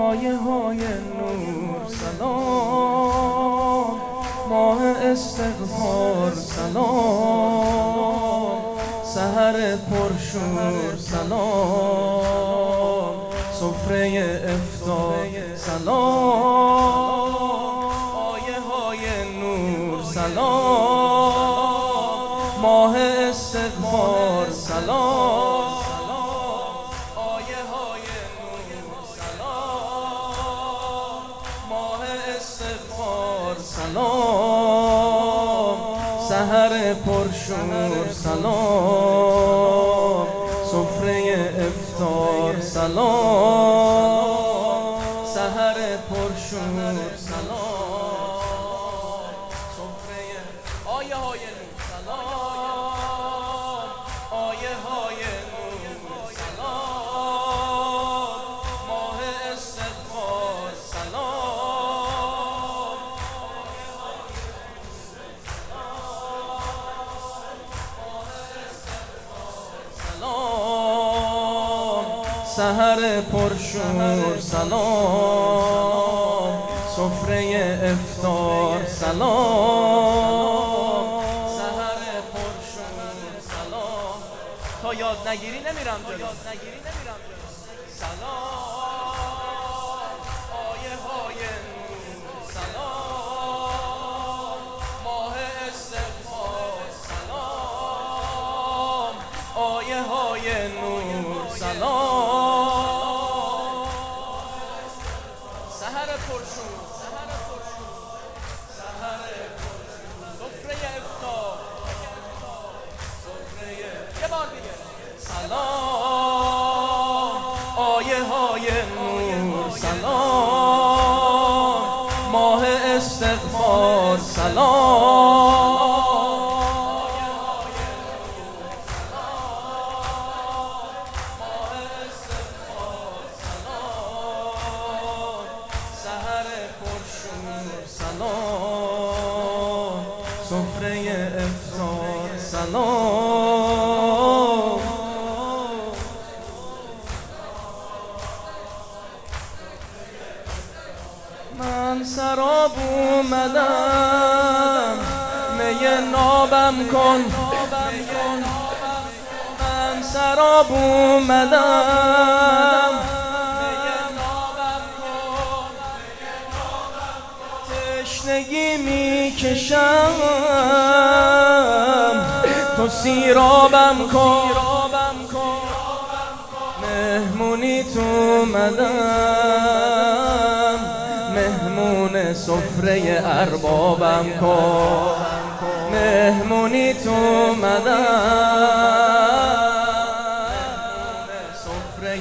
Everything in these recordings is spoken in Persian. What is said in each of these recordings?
آیه های نور سلام، ماه استغفار سلام، سحر پرشور سلام، سفره افطار سلام، آیه های نور سلام، ماه استغفار سلام، آیه های نور سلام، ماه استغفار سلام، سحر پرشور سلام، سفره افطار سلام، سحر پرشور سلام، سفره آیه های نور سلام، آیه های نور سلام، ماه استغفار سلام، سحر پرشور سلام، سفره افطار سلام، سحر پرشور سلام. تا یاد نگیری نمیرم جلو. سلام، آیه های نور سلام، ماه استغفار سلام، آیه های نور سلام، سحر پرشور سفره افطار، یه بار دیگه سلام، آیه های نور سلام، ماه استغفار سلام، سحر پرشور سلام، سفره افطار سلام. من سراب اومدم می نابم کن، من سراب اومدم تشنگی میکشم، تو سیرابم کن، مهمونی تو اومدم، مهمون سفره اربابم کن، مهمونی تو اومدم، سفره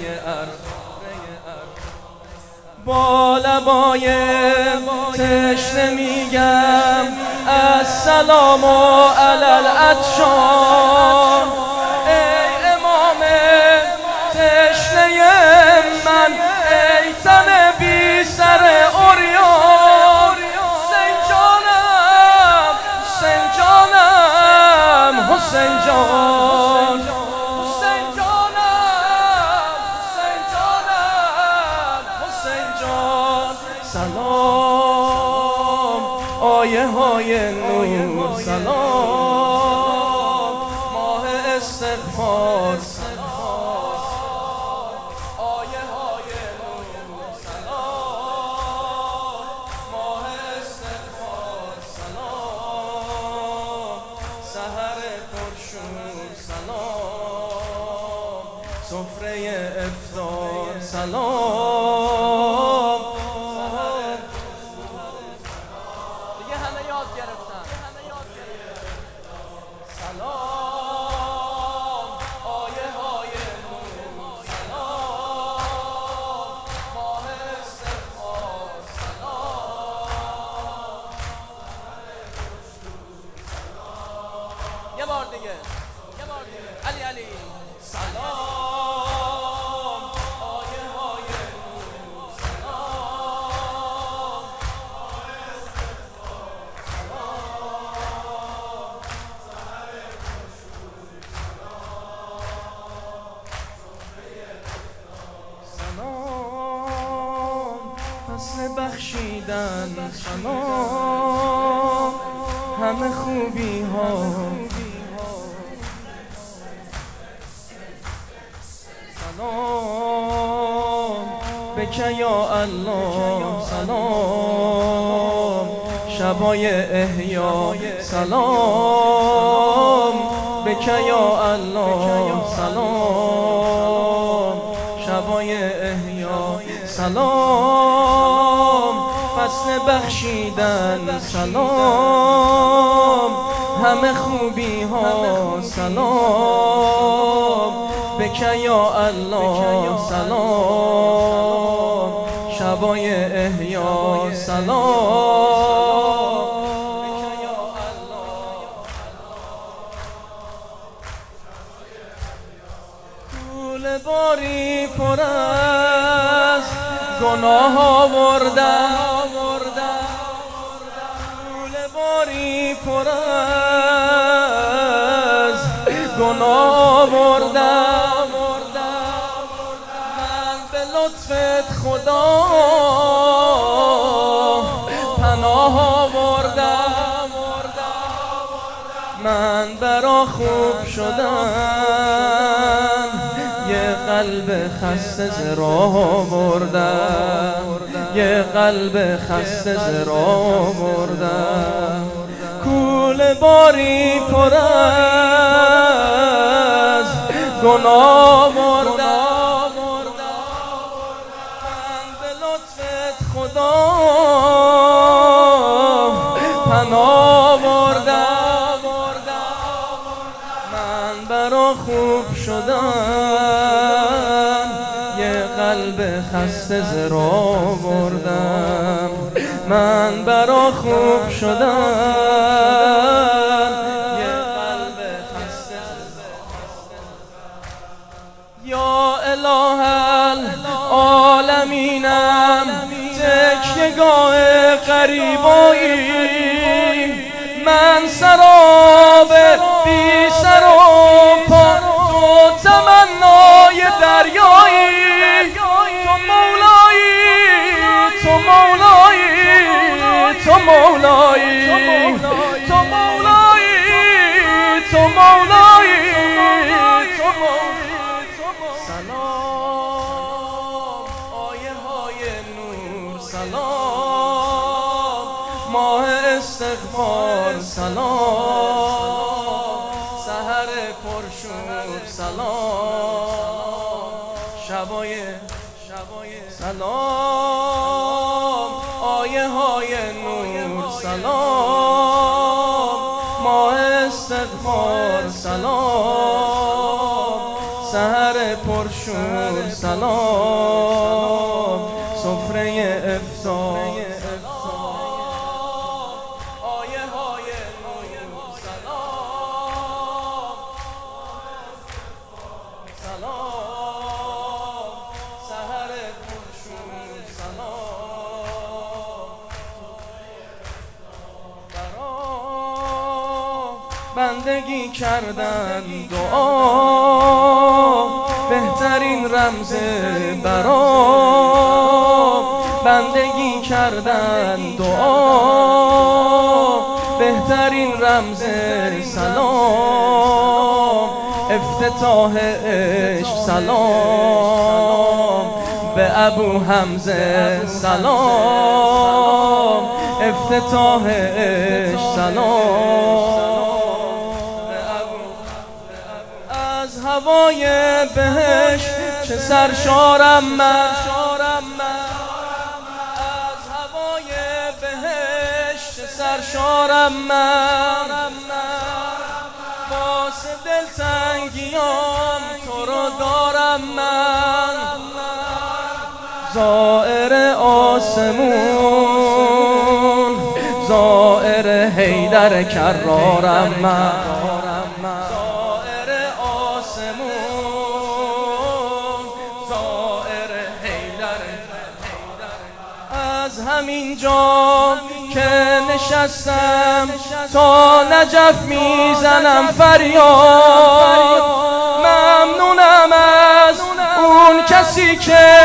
با لبای تشنه میگم السلام علی العطشان، ای امام تشنه من، ای تن بی سر عریان، حسین جانم حسین جانم حسین جان، حسین جانم حسین جانم حسین جان. سلام، آیه های نور سلام، ماه استغفار سلام، آیه های نور سلام، ماه استغفار سلام، سحر پرشور سلام، سفره افطار سلام. دیگه همه یاد گرفتن. سلام، آیه های نور سلام، ماه استغفار سلام. یه بار دیگه علی سلام، آیه های نور بخشیدن سلام همه خوبی ها سلام بکن یا الله سلام شبای احیا سلام بکن یا الله سلام شبای احیا سلام فصل بخشیدن سلام همه خوبی ها سلام بکن یا الله سلام شبای احیا سلام طول باری پر از گناه آوردم طول باری پر از گناه آوردم من به لطفت خدا پناه آوردم من برا خوب شدن یه قلب خسته ز راه آوردم یه قلب خسته ز راه آوردم کوله باری پر از گناه آوردم من به لطفت خدا پناه آوردم من برا خوب شدن یه قلب خسته ز راه آوردم من برا خوب شدن یه قلب خسته یا اله العالمینم تکیه‌گاه غریبایی من سراب بی سر و پا تو تمنای دریایی تو مولایی تو مولایی تو مولایی تو مولایی تو مولایی سلام آیه های نور سلام ماه استغفار سلام سحر پرشور سلام شبای سلام آیه های نور سلام ماه استغفار سلام سحر پرشور سلام سفره افطار آیه های نور سلام سلام سحر پرشور سلام بندگی کردن دعا بهترین رمز برا بندگی کردن دعا بهترین رمز سلام افتتاح عشق سلام به ابو حمزه سلام افتتاح عشق سلام از هوای بهشت چه سرشارم من از هوای بهشت چه سرشارم من واسه دلتنگیام تو رو دارم من زائر آسمون زائر حیدر کرارم من از همین جا که نشستم تا نجف میزنم فریاد ممنونم از اون کسی که